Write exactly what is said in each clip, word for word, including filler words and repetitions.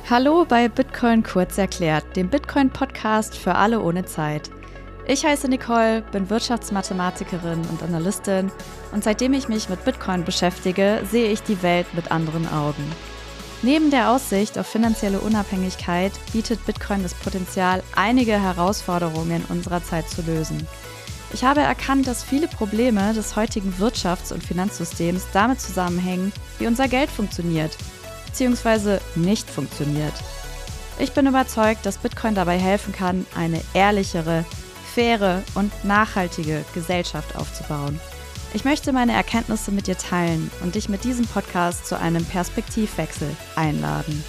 Hallo bei Bitcoin kurz erklärt, dem Bitcoin-Podcast für alle ohne Zeit. Ich heiße Nicole, bin Wirtschaftsmathematikerin und Analystin und seitdem ich mich mit Bitcoin beschäftige, sehe ich die Welt mit anderen Augen. Neben der Aussicht auf finanzielle Unabhängigkeit bietet Bitcoin das Potenzial, einige Herausforderungen unserer Zeit zu lösen. Ich habe erkannt, dass viele Probleme des heutigen Wirtschafts- und Finanzsystems damit zusammenhängen, wie unser Geld funktioniert, beziehungsweise nicht funktioniert. Ich bin überzeugt, dass Bitcoin dabei helfen kann, eine ehrlichere, faire und nachhaltige Gesellschaft aufzubauen. Ich möchte meine Erkenntnisse mit dir teilen und dich mit diesem Podcast zu einem Perspektivwechsel einladen.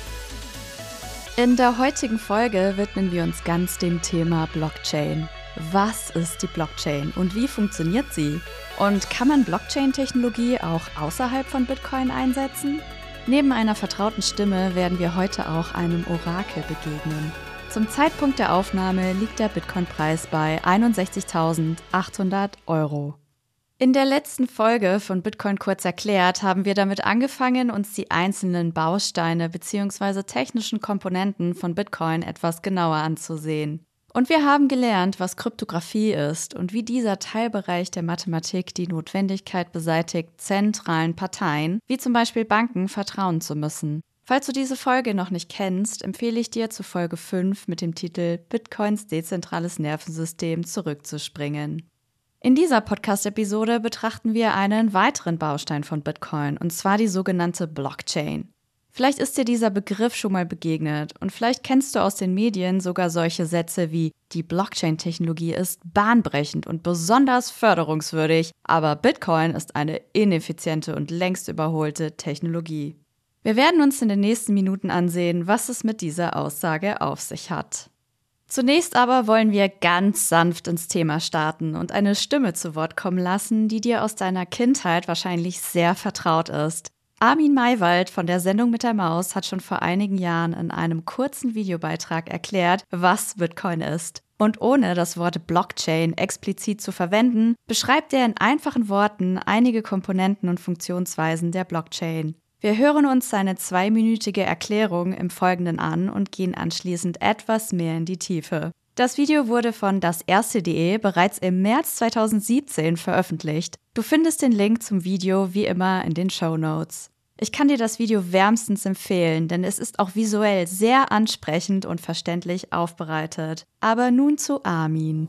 In der heutigen Folge widmen wir uns ganz dem Thema Blockchain. Was ist die Blockchain und wie funktioniert sie? Und kann man Blockchain-Technologie auch außerhalb von Bitcoin einsetzen? Neben einer vertrauten Stimme werden wir heute auch einem Orakel begegnen. Zum Zeitpunkt der Aufnahme liegt der Bitcoin-Preis bei einundsechzigtausendachthundert Euro. In der letzten Folge von Bitcoin kurz erklärt haben wir damit angefangen, uns die einzelnen Bausteine bzw. technischen Komponenten von Bitcoin etwas genauer anzusehen. Und wir haben gelernt, was Kryptographie ist und wie dieser Teilbereich der Mathematik die Notwendigkeit beseitigt, zentralen Parteien, wie zum Beispiel Banken, vertrauen zu müssen. Falls du diese Folge noch nicht kennst, empfehle ich dir, zu Folge fünf mit dem Titel Bitcoins dezentrales Nervensystem zurückzuspringen. In dieser Podcast-Episode betrachten wir einen weiteren Baustein von Bitcoin, und zwar die sogenannte Blockchain. Vielleicht ist dir dieser Begriff schon mal begegnet und vielleicht kennst du aus den Medien sogar solche Sätze wie: Die Blockchain-Technologie ist bahnbrechend und besonders förderungswürdig, aber Bitcoin ist eine ineffiziente und längst überholte Technologie. Wir werden uns in den nächsten Minuten ansehen, was es mit dieser Aussage auf sich hat. Zunächst aber wollen wir ganz sanft ins Thema starten und eine Stimme zu Wort kommen lassen, die dir aus deiner Kindheit wahrscheinlich sehr vertraut ist. Armin Maywald von der Sendung mit der Maus hat schon vor einigen Jahren in einem kurzen Videobeitrag erklärt, was Bitcoin ist. Und ohne das Wort Blockchain explizit zu verwenden, beschreibt er in einfachen Worten einige Komponenten und Funktionsweisen der Blockchain. Wir hören uns seine zweiminütige Erklärung im Folgenden an und gehen anschließend etwas mehr in die Tiefe. Das Video wurde von das erste punkt de bereits im März zweitausendsiebzehn veröffentlicht. Du findest den Link zum Video wie immer in den Shownotes. Ich kann dir das Video wärmstens empfehlen, denn es ist auch visuell sehr ansprechend und verständlich aufbereitet. Aber nun zu Armin.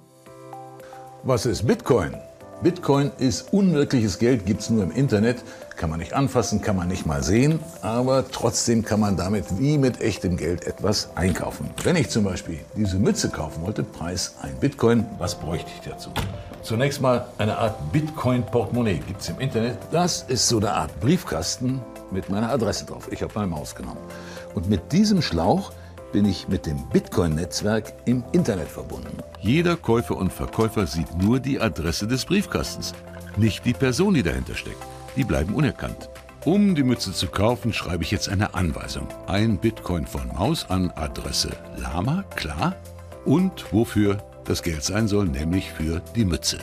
Was ist Bitcoin? Bitcoin ist unwirkliches Geld, gibt es nur im Internet, kann man nicht anfassen, kann man nicht mal sehen, aber trotzdem kann man damit wie mit echtem Geld etwas einkaufen. Wenn ich zum Beispiel diese Mütze kaufen wollte, Preis ein Bitcoin, was bräuchte ich dazu? Zunächst mal eine Art Bitcoin-Portemonnaie, gibt es im Internet. Das ist so eine Art Briefkasten mit meiner Adresse drauf. Ich habe meine Maus genommen. Und mit diesem Schlauch bin ich mit dem Bitcoin-Netzwerk im Internet verbunden. Jeder Käufer und Verkäufer sieht nur die Adresse des Briefkastens, nicht die Person, die dahinter steckt. Die bleiben unerkannt. Um die Mütze zu kaufen, schreibe ich jetzt eine Anweisung. Ein Bitcoin von Maus an Adresse Lama, klar. Und wofür das Geld sein soll, nämlich für die Mütze.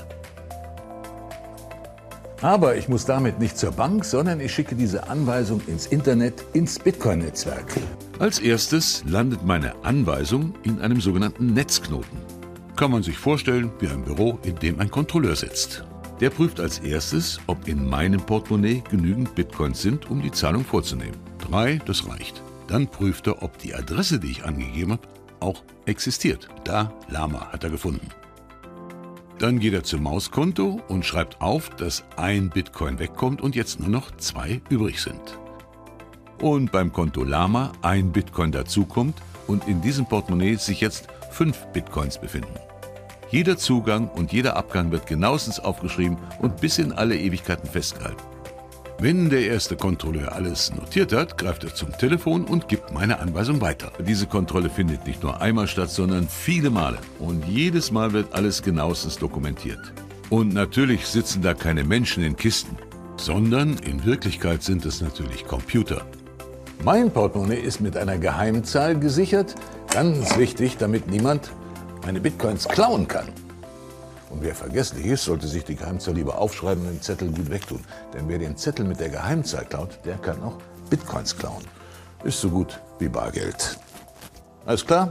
Aber ich muss damit nicht zur Bank, sondern ich schicke diese Anweisung ins Internet, ins Bitcoin-Netzwerk. Als erstes landet meine Anweisung in einem sogenannten Netzknoten. Kann man sich vorstellen wie ein Büro, in dem ein Kontrolleur sitzt. Der prüft als erstes, ob in meinem Portemonnaie genügend Bitcoins sind, um die Zahlung vorzunehmen. Drei, das reicht. Dann prüft er, ob die Adresse, die ich angegeben habe, auch existiert. Da, Lama, hat er gefunden. Dann geht er zum Mauskonto und schreibt auf, dass ein Bitcoin wegkommt und jetzt nur noch zwei übrig sind. Und beim Konto Lama ein Bitcoin dazukommt und in diesem Portemonnaie sich jetzt fünf Bitcoins befinden. Jeder Zugang und jeder Abgang wird genauestens aufgeschrieben und bis in alle Ewigkeiten festgehalten. Wenn der erste Kontrolleur alles notiert hat, greift er zum Telefon und gibt meine Anweisung weiter. Diese Kontrolle findet nicht nur einmal statt, sondern viele Male. Und jedes Mal wird alles genauestens dokumentiert. Und natürlich sitzen da keine Menschen in Kisten, sondern in Wirklichkeit sind es natürlich Computer. Mein Portemonnaie ist mit einer Geheimzahl gesichert, ganz wichtig, damit niemand meine Bitcoins klauen kann. Und wer vergesslich ist, sollte sich die Geheimzahl lieber aufschreiben und den Zettel gut wegtun. Denn wer den Zettel mit der Geheimzahl klaut, der kann auch Bitcoins klauen. Ist so gut wie Bargeld. Alles klar?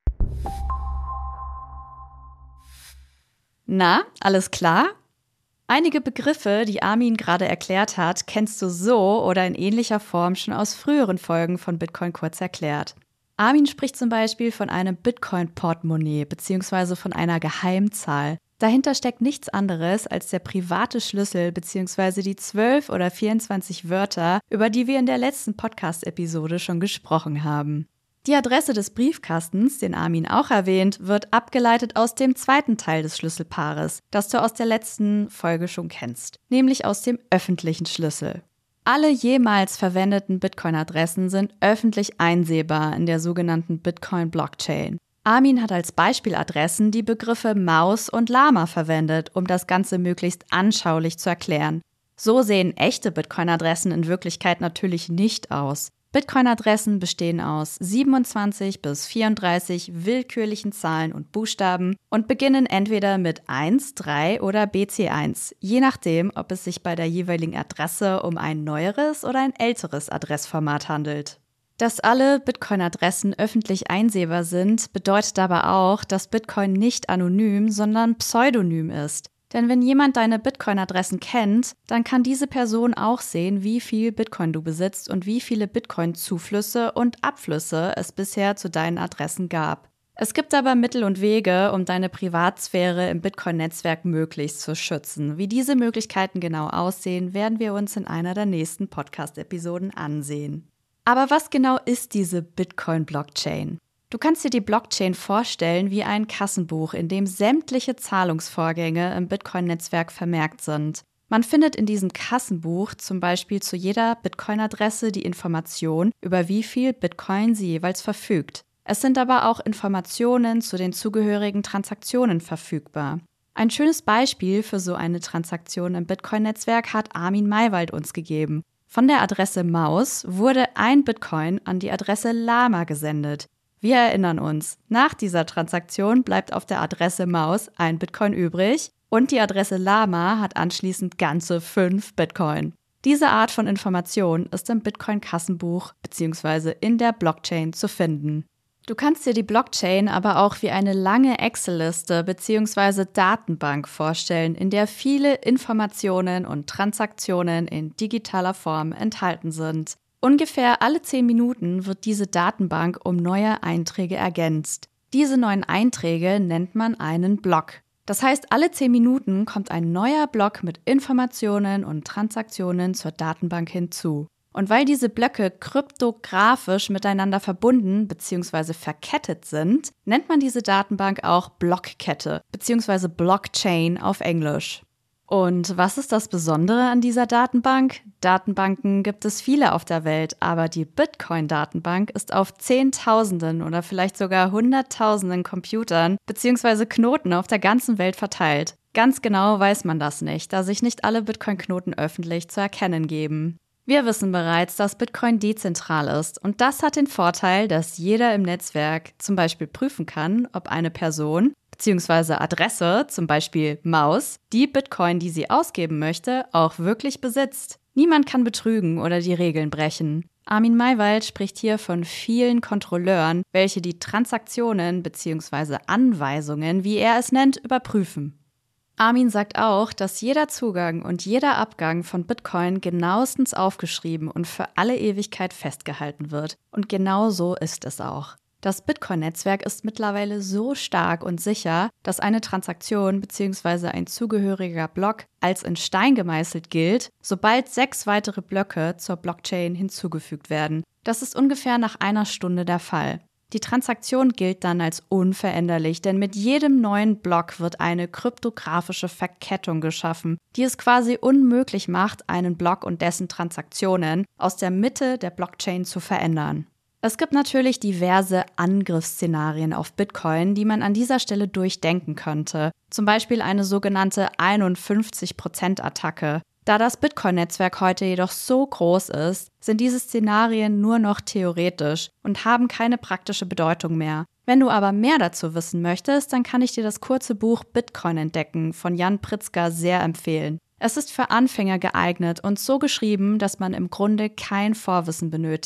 Na, alles klar? Einige Begriffe, die Armin gerade erklärt hat, kennst du so oder in ähnlicher Form schon aus früheren Folgen von Bitcoin kurz erklärt. Armin spricht zum Beispiel von einem Bitcoin-Portemonnaie bzw. von einer Geheimzahl. Dahinter steckt nichts anderes als der private Schlüssel bzw. die zwölf oder vierundzwanzig Wörter, über die wir in der letzten Podcast-Episode schon gesprochen haben. Die Adresse des Briefkastens, den Armin auch erwähnt, wird abgeleitet aus dem zweiten Teil des Schlüsselpaares, das du aus der letzten Folge schon kennst, nämlich aus dem öffentlichen Schlüssel. Alle jemals verwendeten Bitcoin-Adressen sind öffentlich einsehbar in der sogenannten Bitcoin-Blockchain. Armin hat als Beispieladressen die Begriffe Maus und Lama verwendet, um das Ganze möglichst anschaulich zu erklären. So sehen echte Bitcoin-Adressen in Wirklichkeit natürlich nicht aus. Bitcoin-Adressen bestehen aus siebenundzwanzig bis vierunddreißig willkürlichen Zahlen und Buchstaben und beginnen entweder mit eins, drei oder B C eins, je nachdem, ob es sich bei der jeweiligen Adresse um ein neueres oder ein älteres Adressformat handelt. Dass alle Bitcoin-Adressen öffentlich einsehbar sind, bedeutet aber auch, dass Bitcoin nicht anonym, sondern pseudonym ist. Denn wenn jemand deine Bitcoin-Adressen kennt, dann kann diese Person auch sehen, wie viel Bitcoin du besitzt und wie viele Bitcoin-Zuflüsse und Abflüsse es bisher zu deinen Adressen gab. Es gibt aber Mittel und Wege, um deine Privatsphäre im Bitcoin-Netzwerk möglichst zu schützen. Wie diese Möglichkeiten genau aussehen, werden wir uns in einer der nächsten Podcast-Episoden ansehen. Aber was genau ist diese Bitcoin-Blockchain? Du kannst dir die Blockchain vorstellen wie ein Kassenbuch, in dem sämtliche Zahlungsvorgänge im Bitcoin-Netzwerk vermerkt sind. Man findet in diesem Kassenbuch zum Beispiel zu jeder Bitcoin-Adresse die Information, über wie viel Bitcoin sie jeweils verfügt. Es sind aber auch Informationen zu den zugehörigen Transaktionen verfügbar. Ein schönes Beispiel für so eine Transaktion im Bitcoin-Netzwerk hat Armin Maywald uns gegeben. Von der Adresse Maus wurde ein Bitcoin an die Adresse Lama gesendet. Wir erinnern uns, nach dieser Transaktion bleibt auf der Adresse Maus ein Bitcoin übrig und die Adresse Lama hat anschließend ganze fünf Bitcoin. Diese Art von Information ist im Bitcoin-Kassenbuch bzw. in der Blockchain zu finden. Du kannst dir die Blockchain aber auch wie eine lange Excel-Liste bzw. Datenbank vorstellen, in der viele Informationen und Transaktionen in digitaler Form enthalten sind. Ungefähr alle zehn Minuten wird diese Datenbank um neue Einträge ergänzt. Diese neuen Einträge nennt man einen Block. Das heißt, alle zehn Minuten kommt ein neuer Block mit Informationen und Transaktionen zur Datenbank hinzu. Und weil diese Blöcke kryptografisch miteinander verbunden bzw. verkettet sind, nennt man diese Datenbank auch Blockkette bzw. Blockchain auf Englisch. Und was ist das Besondere an dieser Datenbank? Datenbanken gibt es viele auf der Welt, aber die Bitcoin-Datenbank ist auf Zehntausenden oder vielleicht sogar Hunderttausenden Computern bzw. Knoten auf der ganzen Welt verteilt. Ganz genau weiß man das nicht, da sich nicht alle Bitcoin-Knoten öffentlich zu erkennen geben. Wir wissen bereits, dass Bitcoin dezentral ist und das hat den Vorteil, dass jeder im Netzwerk zum Beispiel prüfen kann, ob eine Person bzw. Adresse, zum Beispiel Maus, die Bitcoin, die sie ausgeben möchte, auch wirklich besitzt. Niemand kann betrügen oder die Regeln brechen. Armin Maywald spricht hier von vielen Kontrolleuren, welche die Transaktionen bzw. Anweisungen, wie er es nennt, überprüfen. Armin sagt auch, dass jeder Zugang und jeder Abgang von Bitcoin genauestens aufgeschrieben und für alle Ewigkeit festgehalten wird. Und genau so ist es auch. Das Bitcoin-Netzwerk ist mittlerweile so stark und sicher, dass eine Transaktion bzw. ein zugehöriger Block als in Stein gemeißelt gilt, sobald sechs weitere Blöcke zur Blockchain hinzugefügt werden. Das ist ungefähr nach einer Stunde der Fall. Die Transaktion gilt dann als unveränderlich, denn mit jedem neuen Block wird eine kryptografische Verkettung geschaffen, die es quasi unmöglich macht, einen Block und dessen Transaktionen aus der Mitte der Blockchain zu verändern. Es gibt natürlich diverse Angriffsszenarien auf Bitcoin, die man an dieser Stelle durchdenken könnte. Zum Beispiel eine sogenannte einundfünfzig Prozent Attacke. Da das Bitcoin-Netzwerk heute jedoch so groß ist, sind diese Szenarien nur noch theoretisch und haben keine praktische Bedeutung mehr. Wenn du aber mehr dazu wissen möchtest, dann kann ich dir das kurze Buch Bitcoin entdecken von Jan Pritzker sehr empfehlen. Es ist für Anfänger geeignet und so geschrieben, dass man im Grunde kein Vorwissen benötigt.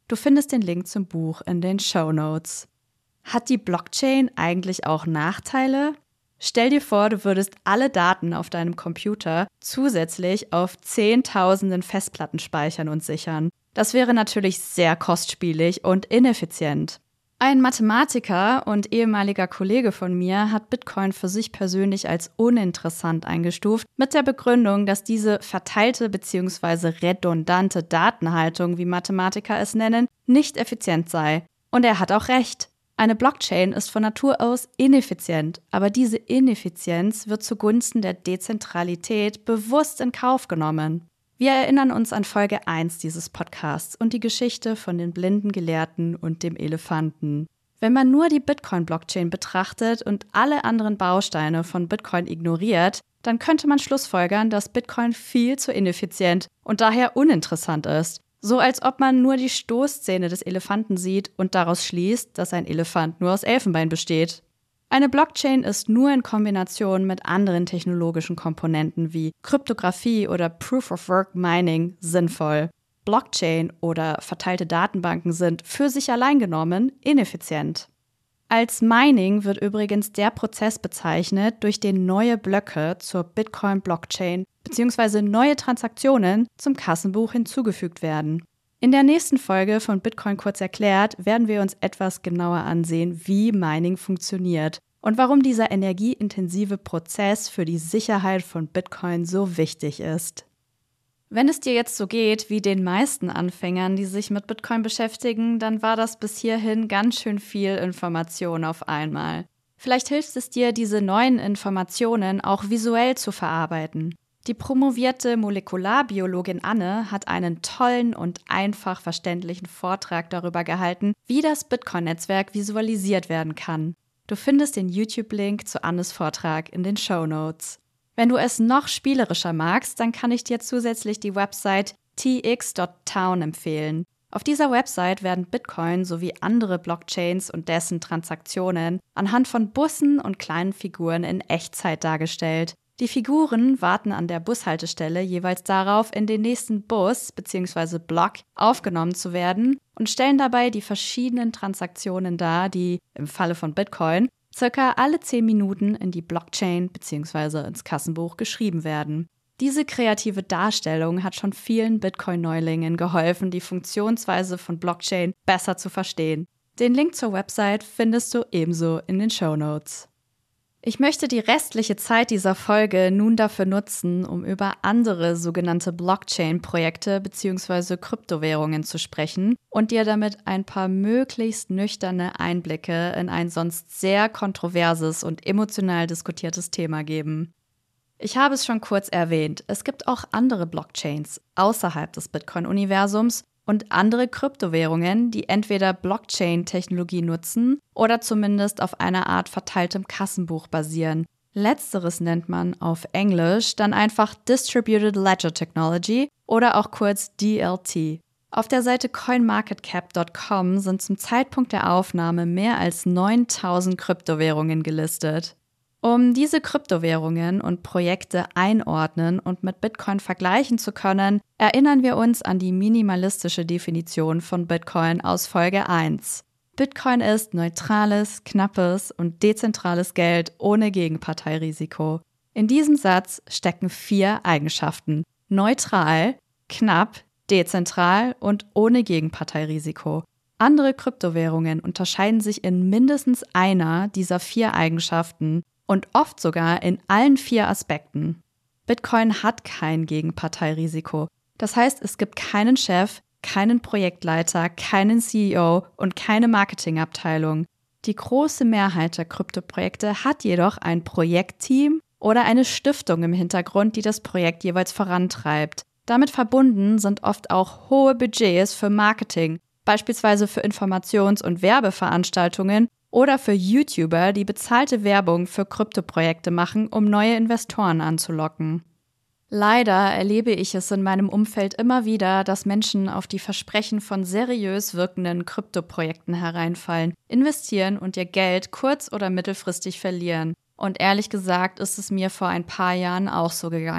Du findest den Link zum Buch in den Shownotes. Hat die Blockchain eigentlich auch Nachteile? Stell dir vor, du würdest alle Daten auf deinem Computer zusätzlich auf Zehntausenden Festplatten speichern und sichern. Das wäre natürlich sehr kostspielig und ineffizient. Ein Mathematiker und ehemaliger Kollege von mir hat Bitcoin für sich persönlich als uninteressant eingestuft, mit der Begründung, dass diese verteilte bzw. redundante Datenhaltung, wie Mathematiker es nennen, nicht effizient sei. Und er hat auch recht. Eine Blockchain ist von Natur aus ineffizient, aber diese Ineffizienz wird zugunsten der Dezentralität bewusst in Kauf genommen. Wir erinnern uns an Folge eins dieses Podcasts und die Geschichte von den blinden Gelehrten und dem Elefanten. Wenn man nur die Bitcoin-Blockchain betrachtet und alle anderen Bausteine von Bitcoin ignoriert, dann könnte man schlussfolgern, dass Bitcoin viel zu ineffizient und daher uninteressant ist. So als ob man nur die Stoßzähne des Elefanten sieht und daraus schließt, dass ein Elefant nur aus Elfenbein besteht. Eine Blockchain ist nur in Kombination mit anderen technologischen Komponenten wie Kryptographie oder Proof-of-Work-Mining sinnvoll. Blockchain oder verteilte Datenbanken sind für sich allein genommen ineffizient. Als Mining wird übrigens der Prozess bezeichnet, durch den neue Blöcke zur Bitcoin-Blockchain bzw. neue Transaktionen zum Kassenbuch hinzugefügt werden. In der nächsten Folge von Bitcoin kurz erklärt werden wir uns etwas genauer ansehen, wie Mining funktioniert und warum dieser energieintensive Prozess für die Sicherheit von Bitcoin so wichtig ist. Wenn es dir jetzt so geht wie den meisten Anfängern, die sich mit Bitcoin beschäftigen, dann war das bis hierhin ganz schön viel Information auf einmal. Vielleicht hilft es dir, diese neuen Informationen auch visuell zu verarbeiten. Die promovierte Molekularbiologin Anne hat einen tollen und einfach verständlichen Vortrag darüber gehalten, wie das Bitcoin-Netzwerk visualisiert werden kann. Du findest den YouTube-Link zu Annes Vortrag in den Shownotes. Wenn du es noch spielerischer magst, dann kann ich dir zusätzlich die Website t x dot town empfehlen. Auf dieser Website werden Bitcoin sowie andere Blockchains und dessen Transaktionen anhand von Bussen und kleinen Figuren in Echtzeit dargestellt. Die Figuren warten an der Bushaltestelle jeweils darauf, in den nächsten Bus bzw. Block aufgenommen zu werden und stellen dabei die verschiedenen Transaktionen dar, die im Falle von Bitcoin circa alle zehn Minuten in die Blockchain bzw. ins Kassenbuch geschrieben werden. Diese kreative Darstellung hat schon vielen Bitcoin-Neulingen geholfen, die Funktionsweise von Blockchain besser zu verstehen. Den Link zur Website findest du ebenso in den Shownotes. Ich möchte die restliche Zeit dieser Folge nun dafür nutzen, um über andere sogenannte Blockchain-Projekte bzw. Kryptowährungen zu sprechen und dir damit ein paar möglichst nüchterne Einblicke in ein sonst sehr kontroverses und emotional diskutiertes Thema geben. Ich habe es schon kurz erwähnt, es gibt auch andere Blockchains außerhalb des Bitcoin-Universums und andere Kryptowährungen, die entweder Blockchain-Technologie nutzen oder zumindest auf einer Art verteiltem Kassenbuch basieren. Letzteres nennt man auf Englisch dann einfach Distributed Ledger Technology oder auch kurz D L T. Auf der Seite coin market cap dot com sind zum Zeitpunkt der Aufnahme mehr als neuntausend Kryptowährungen gelistet. Um diese Kryptowährungen und Projekte einordnen und mit Bitcoin vergleichen zu können, erinnern wir uns an die minimalistische Definition von Bitcoin aus Folge eins. Bitcoin ist neutrales, knappes und dezentrales Geld ohne Gegenparteirisiko. In diesem Satz stecken vier Eigenschaften: neutral, knapp, dezentral und ohne Gegenparteirisiko. Andere Kryptowährungen unterscheiden sich in mindestens einer dieser vier Eigenschaften und oft sogar in allen vier Aspekten. Bitcoin hat kein Gegenparteirisiko. Das heißt, es gibt keinen Chef, keinen Projektleiter, keinen C E O und keine Marketingabteilung. Die große Mehrheit der Kryptoprojekte hat jedoch ein Projektteam oder eine Stiftung im Hintergrund, die das Projekt jeweils vorantreibt. Damit verbunden sind oft auch hohe Budgets für Marketing, beispielsweise für Informations- und Werbeveranstaltungen oder für YouTuber, die bezahlte Werbung für Kryptoprojekte machen, um neue Investoren anzulocken. Leider erlebe ich es in meinem Umfeld immer wieder, dass Menschen auf die Versprechen von seriös wirkenden Kryptoprojekten hereinfallen, investieren und ihr Geld kurz- oder mittelfristig verlieren. Und ehrlich gesagt ist es mir vor ein paar Jahren auch so gegangen.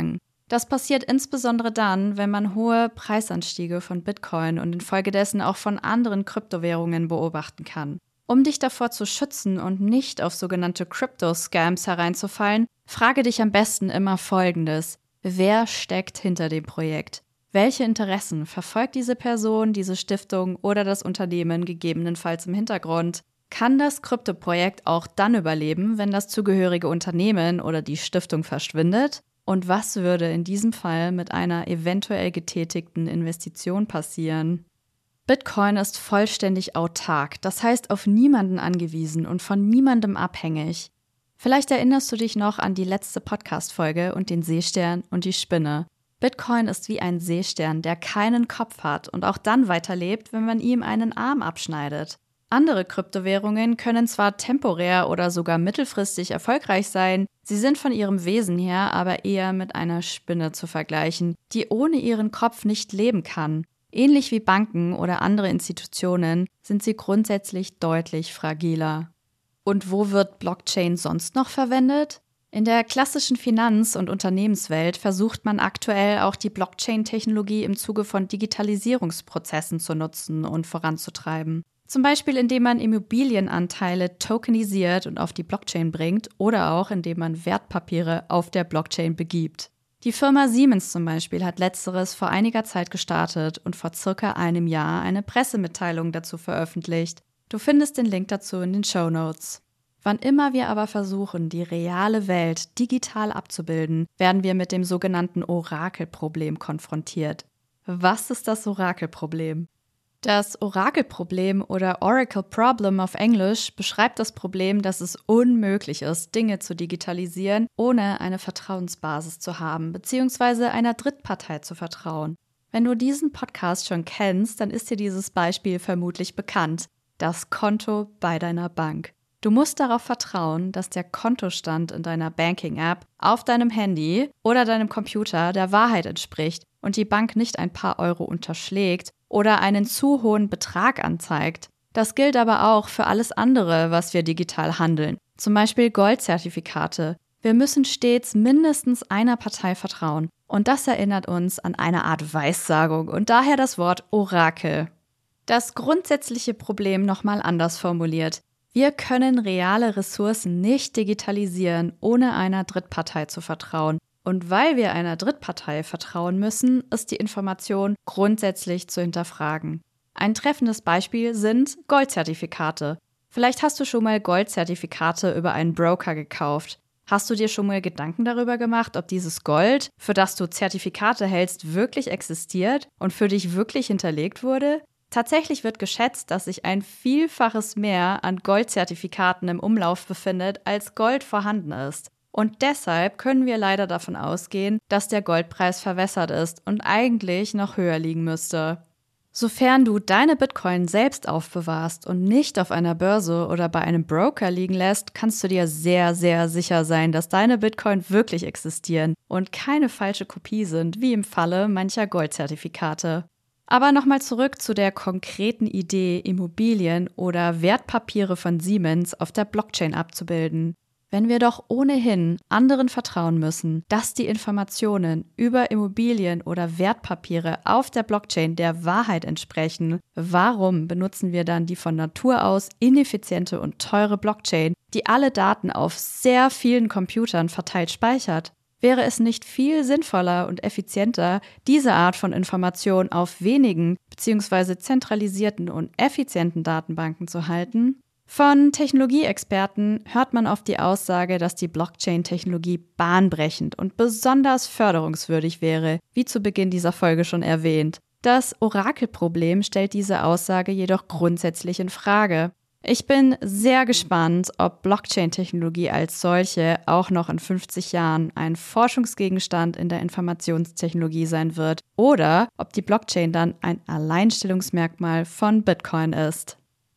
Das passiert insbesondere dann, wenn man hohe Preisanstiege von Bitcoin und infolgedessen auch von anderen Kryptowährungen beobachten kann. Um dich davor zu schützen und nicht auf sogenannte Crypto-Scams hereinzufallen, frage dich am besten immer Folgendes: Wer steckt hinter dem Projekt? Welche Interessen verfolgt diese Person, diese Stiftung oder das Unternehmen gegebenenfalls im Hintergrund? Kann das Kryptoprojekt auch dann überleben, wenn das zugehörige Unternehmen oder die Stiftung verschwindet? Und was würde in diesem Fall mit einer eventuell getätigten Investition passieren? Bitcoin ist vollständig autark, das heißt auf niemanden angewiesen und von niemandem abhängig. Vielleicht erinnerst du dich noch an die letzte Podcast-Folge und den Seestern und die Spinne. Bitcoin ist wie ein Seestern, der keinen Kopf hat und auch dann weiterlebt, wenn man ihm einen Arm abschneidet. Andere Kryptowährungen können zwar temporär oder sogar mittelfristig erfolgreich sein, sie sind von ihrem Wesen her aber eher mit einer Spinne zu vergleichen, die ohne ihren Kopf nicht leben kann. Ähnlich wie Banken oder andere Institutionen sind sie grundsätzlich deutlich fragiler. Und wo wird Blockchain sonst noch verwendet? In der klassischen Finanz- und Unternehmenswelt versucht man aktuell auch die Blockchain-Technologie im Zuge von Digitalisierungsprozessen zu nutzen und voranzutreiben. Zum Beispiel indem man Immobilienanteile tokenisiert und auf die Blockchain bringt oder auch indem man Wertpapiere auf der Blockchain begibt. Die Firma Siemens zum Beispiel hat letzteres vor einiger Zeit gestartet und vor circa einem Jahr eine Pressemitteilung dazu veröffentlicht. Du findest den Link dazu in den Shownotes. Wann immer wir aber versuchen, die reale Welt digital abzubilden, werden wir mit dem sogenannten Orakelproblem konfrontiert. Was ist das Orakelproblem? Das Orakelproblem oder Oracle Problem auf Englisch beschreibt das Problem, dass es unmöglich ist, Dinge zu digitalisieren, ohne eine Vertrauensbasis zu haben bzw. einer Drittpartei zu vertrauen. Wenn du diesen Podcast schon kennst, dann ist dir dieses Beispiel vermutlich bekannt: das Konto bei deiner Bank. Du musst darauf vertrauen, dass der Kontostand in deiner Banking-App auf deinem Handy oder deinem Computer der Wahrheit entspricht und die Bank nicht ein paar Euro unterschlägt oder einen zu hohen Betrag anzeigt. Das gilt aber auch für alles andere, was wir digital handeln, zum Beispiel Goldzertifikate. Wir müssen stets mindestens einer Partei vertrauen und das erinnert uns an eine Art Weissagung und daher das Wort Orakel. Das grundsätzliche Problem nochmal anders formuliert: Wir können reale Ressourcen nicht digitalisieren, ohne einer Drittpartei zu vertrauen. Und weil wir einer Drittpartei vertrauen müssen, ist die Information grundsätzlich zu hinterfragen. Ein treffendes Beispiel sind Goldzertifikate. Vielleicht hast du schon mal Goldzertifikate über einen Broker gekauft. Hast du dir schon mal Gedanken darüber gemacht, ob dieses Gold, für das du Zertifikate hältst, wirklich existiert und für dich wirklich hinterlegt wurde? Tatsächlich wird geschätzt, dass sich ein Vielfaches mehr an Goldzertifikaten im Umlauf befindet, als Gold vorhanden ist. Und deshalb können wir leider davon ausgehen, dass der Goldpreis verwässert ist und eigentlich noch höher liegen müsste. Sofern du deine Bitcoin selbst aufbewahrst und nicht auf einer Börse oder bei einem Broker liegen lässt, kannst du dir sehr, sehr sicher sein, dass deine Bitcoin wirklich existieren und keine falsche Kopie sind, wie im Falle mancher Goldzertifikate. Aber nochmal zurück zu der konkreten Idee, Immobilien oder Wertpapiere von Siemens auf der Blockchain abzubilden. Wenn wir doch ohnehin anderen vertrauen müssen, dass die Informationen über Immobilien oder Wertpapiere auf der Blockchain der Wahrheit entsprechen, warum benutzen wir dann die von Natur aus ineffiziente und teure Blockchain, die alle Daten auf sehr vielen Computern verteilt speichert? Wäre es nicht viel sinnvoller und effizienter, diese Art von Information auf wenigen bzw. zentralisierten und effizienten Datenbanken zu halten? Von Technologieexperten hört man oft die Aussage, dass die Blockchain-Technologie bahnbrechend und besonders förderungswürdig wäre, wie zu Beginn dieser Folge schon erwähnt. Das Orakelproblem stellt diese Aussage jedoch grundsätzlich in Frage. Ich bin sehr gespannt, ob Blockchain-Technologie als solche auch noch in fünfzig Jahren ein Forschungsgegenstand in der Informationstechnologie sein wird oder ob die Blockchain dann ein Alleinstellungsmerkmal von Bitcoin ist.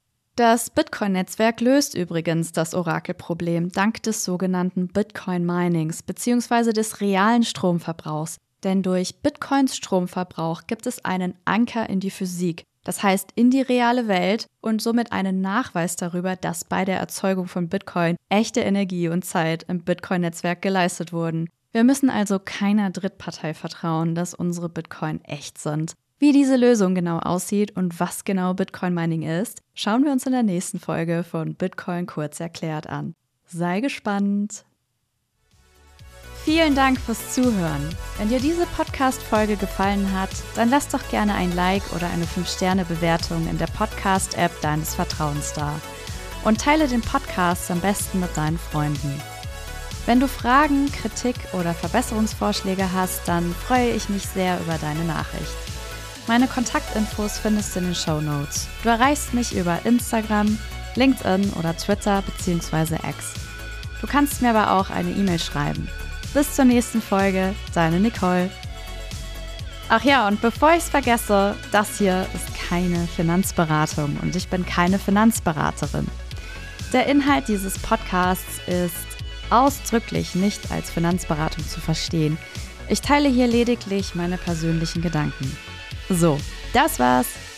Das Bitcoin-Netzwerk löst übrigens das Orakelproblem dank des sogenannten Bitcoin-Minings bzw. des realen Stromverbrauchs. Denn durch Bitcoins Stromverbrauch gibt es einen Anker in die Physik, das heißt in die reale Welt und somit einen Nachweis darüber, dass bei der Erzeugung von Bitcoin echte Energie und Zeit im Bitcoin-Netzwerk geleistet wurden. Wir müssen also keiner Drittpartei vertrauen, dass unsere Bitcoin echt sind. Wie diese Lösung genau aussieht und was genau Bitcoin Mining ist, schauen wir uns in der nächsten Folge von Bitcoin kurz erklärt an. Sei gespannt! Vielen Dank fürs Zuhören. Wenn dir diese Podcast-Folge gefallen hat, dann lass doch gerne ein Like oder eine fünf Sterne Bewertung in der Podcast-App deines Vertrauens da. Und teile den Podcast am besten mit deinen Freunden. Wenn du Fragen, Kritik oder Verbesserungsvorschläge hast, dann freue ich mich sehr über deine Nachricht. Meine Kontaktinfos findest du in den Shownotes. Du erreichst mich über Instagram, LinkedIn oder Twitter bzw. X. Du kannst mir aber auch eine E-Mail schreiben. Bis zur nächsten Folge, deine Nicole. Ach ja, und bevor ich es vergesse, das hier ist keine Finanzberatung und ich bin keine Finanzberaterin. Der Inhalt dieses Podcasts ist ausdrücklich nicht als Finanzberatung zu verstehen. Ich teile hier lediglich meine persönlichen Gedanken. So, das war's.